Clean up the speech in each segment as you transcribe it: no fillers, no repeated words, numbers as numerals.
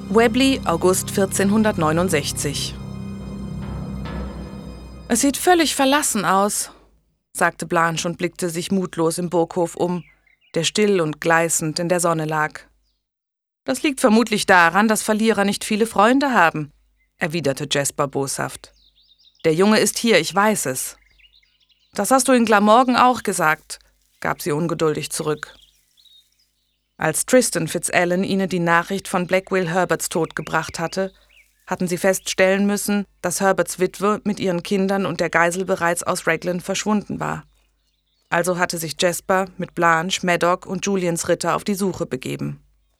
Webley, August 1469. »Es sieht völlig verlassen aus«, sagte Blanche und blickte sich mutlos im Burghof um, der still und gleißend in der Sonne lag. »Das liegt vermutlich daran, dass Verlierer nicht viele Freunde haben«, erwiderte Jasper boshaft. »Der Junge ist hier, ich weiß es.« »Das hast du in Glamorgan auch gesagt«, gab sie ungeduldig zurück. Als Tristan Fitzalan ihnen die Nachricht von Black Will Herberts Tod gebracht hatte, hatten sie feststellen müssen, dass Herberts Witwe mit ihren Kindern und der Geisel bereits aus Raglan verschwunden war. Also hatte sich Jasper mit Blanche, Maddox und Julians Ritter auf die Suche begeben.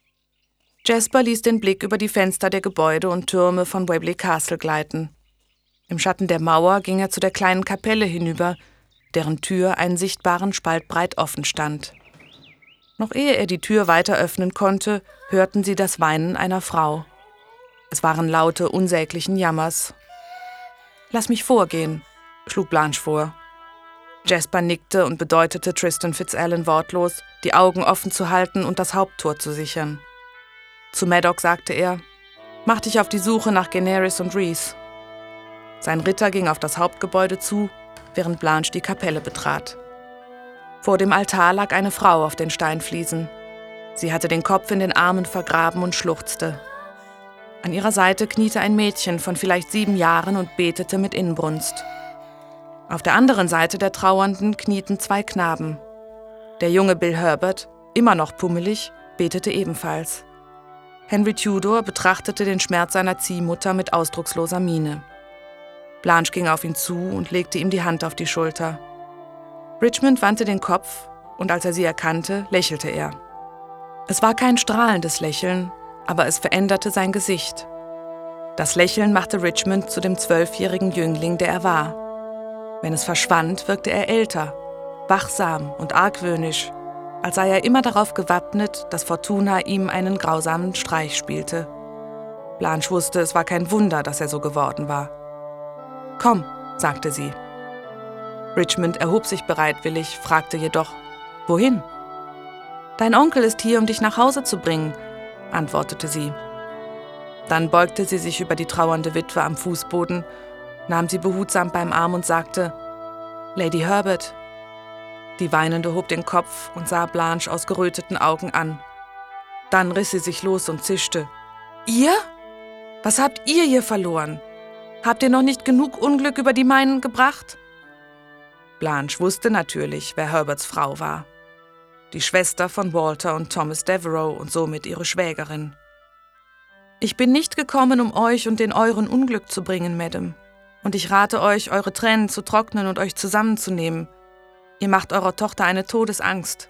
Jasper ließ den Blick über die Fenster der Gebäude und Türme von Webley Castle gleiten. Im Schatten der Mauer ging er zu der kleinen Kapelle hinüber, deren Tür einen sichtbaren Spalt breit offen stand. Noch ehe er die Tür weiter öffnen konnte, hörten sie das Weinen einer Frau. Es waren Laute unsäglichen Jammers. »Lass mich vorgehen«, schlug Blanche vor. Jasper nickte und bedeutete Tristan Fitzalan wortlos, die Augen offen zu halten und das Haupttor zu sichern. Zu Maddox sagte er, »Mach dich auf die Suche nach Generis und Rhys.« Sein Ritter ging auf das Hauptgebäude zu, während Blanche die Kapelle betrat. Vor dem Altar lag eine Frau auf den Steinfliesen. Sie hatte den Kopf in den Armen vergraben und schluchzte. An ihrer Seite kniete ein Mädchen von vielleicht 7 Jahren und betete mit Inbrunst. Auf der anderen Seite der Trauernden knieten 2 Knaben. Der junge Bill Herbert, immer noch pummelig, betete ebenfalls. Henry Tudor betrachtete den Schmerz seiner Ziehmutter mit ausdrucksloser Miene. Blanche ging auf ihn zu und legte ihm die Hand auf die Schulter. Richmond wandte den Kopf, und als er sie erkannte, lächelte er. Es war kein strahlendes Lächeln, aber es veränderte sein Gesicht. Das Lächeln machte Richmond zu dem 12-jährigen Jüngling, der er war. Wenn es verschwand, wirkte er älter, wachsam und argwöhnisch, als sei er immer darauf gewappnet, dass Fortuna ihm einen grausamen Streich spielte. Blanche wusste, es war kein Wunder, dass er so geworden war. »Komm«, sagte sie. Richmond erhob sich bereitwillig, fragte jedoch, »Wohin?« »Dein Onkel ist hier, um dich nach Hause zu bringen«, antwortete sie. Dann beugte sie sich über die trauernde Witwe am Fußboden, nahm sie behutsam beim Arm und sagte, »Lady Herbert.« Die Weinende hob den Kopf und sah Blanche aus geröteten Augen an. Dann riss sie sich los und zischte. »Ihr? Was habt ihr hier verloren? Habt ihr noch nicht genug Unglück über die meinen gebracht?« Blanche wusste natürlich, wer Herberts Frau war. Die Schwester von Walter und Thomas Devereux und somit ihre Schwägerin. »Ich bin nicht gekommen, um euch und den euren Unglück zu bringen, Madame. Und ich rate euch, eure Tränen zu trocknen und euch zusammenzunehmen. Ihr macht eurer Tochter eine Todesangst.«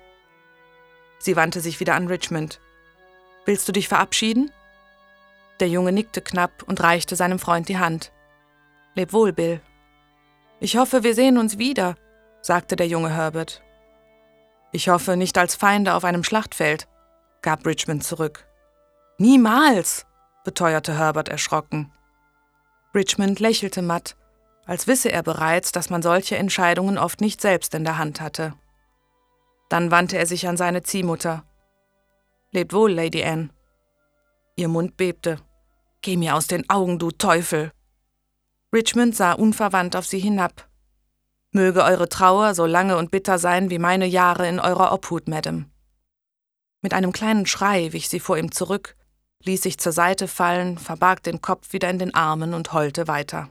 Sie wandte sich wieder an Richmond. »Willst du dich verabschieden?« Der Junge nickte knapp und reichte seinem Freund die Hand. »Leb wohl, Bill.« »Ich hoffe, wir sehen uns wieder«, sagte der junge Herbert. »Ich hoffe, nicht als Feinde auf einem Schlachtfeld«, gab Richmond zurück. »Niemals«, beteuerte Herbert erschrocken. Richmond lächelte matt, als wisse er bereits, dass man solche Entscheidungen oft nicht selbst in der Hand hatte. Dann wandte er sich an seine Ziehmutter. »Lebt wohl, Lady Anne.« Ihr Mund bebte. »Geh mir aus den Augen, du Teufel!« Richmond sah unverwandt auf sie hinab. »Möge eure Trauer so lange und bitter sein wie meine Jahre in eurer Obhut, Madame.« Mit einem kleinen Schrei wich sie vor ihm zurück, ließ sich zur Seite fallen, verbarg den Kopf wieder in den Armen und heulte weiter.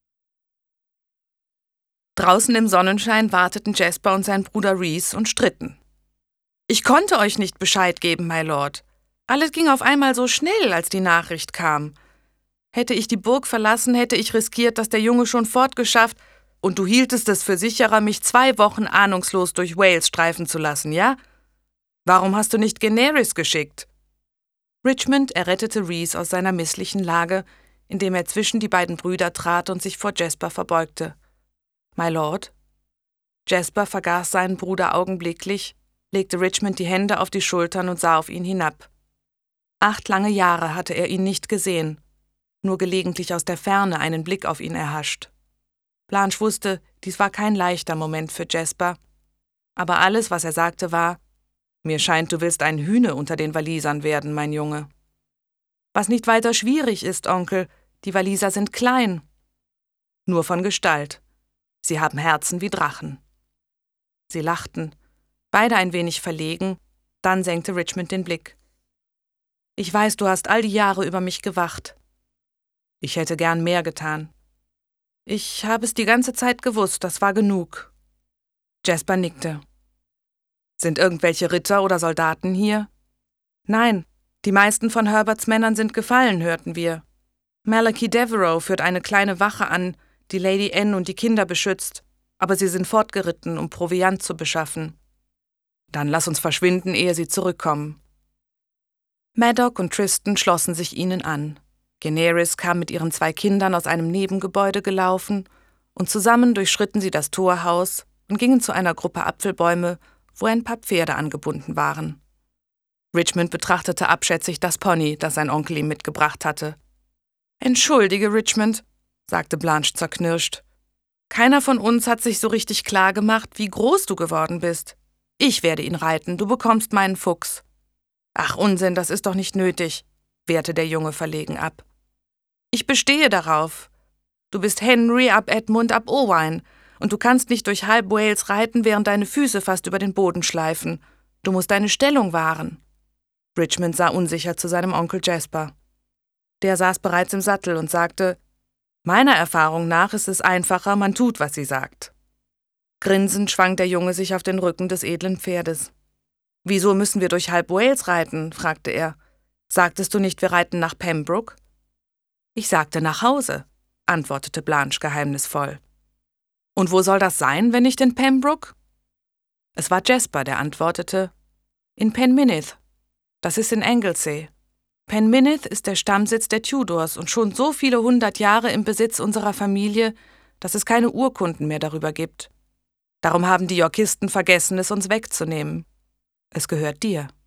Draußen im Sonnenschein warteten Jasper und sein Bruder Rhys und stritten. »Ich konnte euch nicht Bescheid geben, my Lord. Alles ging auf einmal so schnell, als die Nachricht kam. Hätte ich die Burg verlassen, hätte ich riskiert, dass der Junge schon fortgeschafft, und du hieltest es für sicherer, mich 2 Wochen ahnungslos durch Wales streifen zu lassen, ja? Warum hast du nicht Generis geschickt?« Richmond errettete Rhys aus seiner misslichen Lage, indem er zwischen die beiden Brüder trat und sich vor Jasper verbeugte. »My Lord?« Jasper vergaß seinen Bruder augenblicklich, legte Richmond die Hände auf die Schultern und sah auf ihn hinab. 8 lange Jahre hatte er ihn nicht gesehen, nur gelegentlich aus der Ferne einen Blick auf ihn erhascht. Blanche wusste, dies war kein leichter Moment für Jasper, aber alles, was er sagte, war, »Mir scheint, du willst ein Hühne unter den Walisern werden, mein Junge.« Was nicht weiter schwierig ist, Onkel, die Waliser sind klein. Nur von Gestalt. Sie haben Herzen wie Drachen. Sie lachten, beide ein wenig verlegen, dann senkte Richmond den Blick. Ich weiß, du hast all die Jahre über mich gewacht. Ich hätte gern mehr getan. Ich habe es die ganze Zeit gewusst, das war genug. Jasper nickte. Sind irgendwelche Ritter oder Soldaten hier? Nein, die meisten von Herberts Männern sind gefallen, hörten wir. Malachi Devereux führt eine kleine Wache an, die Lady Anne und die Kinder beschützt, aber sie sind fortgeritten, um Proviant zu beschaffen. Dann lass uns verschwinden, ehe sie zurückkommen. Maddox und Tristan schlossen sich ihnen an. Daenerys kam mit ihren 2 Kindern aus einem Nebengebäude gelaufen, und zusammen durchschritten sie das Torhaus und gingen zu einer Gruppe Apfelbäume, wo ein paar Pferde angebunden waren. Richmond betrachtete abschätzig das Pony, das sein Onkel ihm mitgebracht hatte. »Entschuldige, Richmond«, sagte Blanche zerknirscht. »Keiner von uns hat sich so richtig klar gemacht, wie groß du geworden bist. Ich werde ihn reiten, du bekommst meinen Fuchs.« »Ach Unsinn, das ist doch nicht nötig«, wehrte der Junge verlegen ab. »Ich bestehe darauf. Du bist Henry ab Edmund ab Owain, und du kannst nicht durch halb Wales reiten, während deine Füße fast über den Boden schleifen. Du musst deine Stellung wahren.« Richmond sah unsicher zu seinem Onkel Jasper. Der saß bereits im Sattel und sagte, »Meiner Erfahrung nach ist es einfacher, man tut, was sie sagt.« Grinsend schwang der Junge sich auf den Rücken des edlen Pferdes. »Wieso müssen wir durch halb Wales reiten?« fragte er. »Sagtest du nicht, wir reiten nach Pembroke?« »Ich sagte nach Hause«, antwortete Blanche geheimnisvoll. »Und wo soll das sein, wenn nicht in Pembroke?« Es war Jasper, der antwortete, »In Penminith. Das ist in Anglesey. Penminith ist der Stammsitz der Tudors und schon so viele 100 Jahre im Besitz unserer Familie, dass es keine Urkunden mehr darüber gibt. Darum haben die Yorkisten vergessen, es uns wegzunehmen. Es gehört dir.«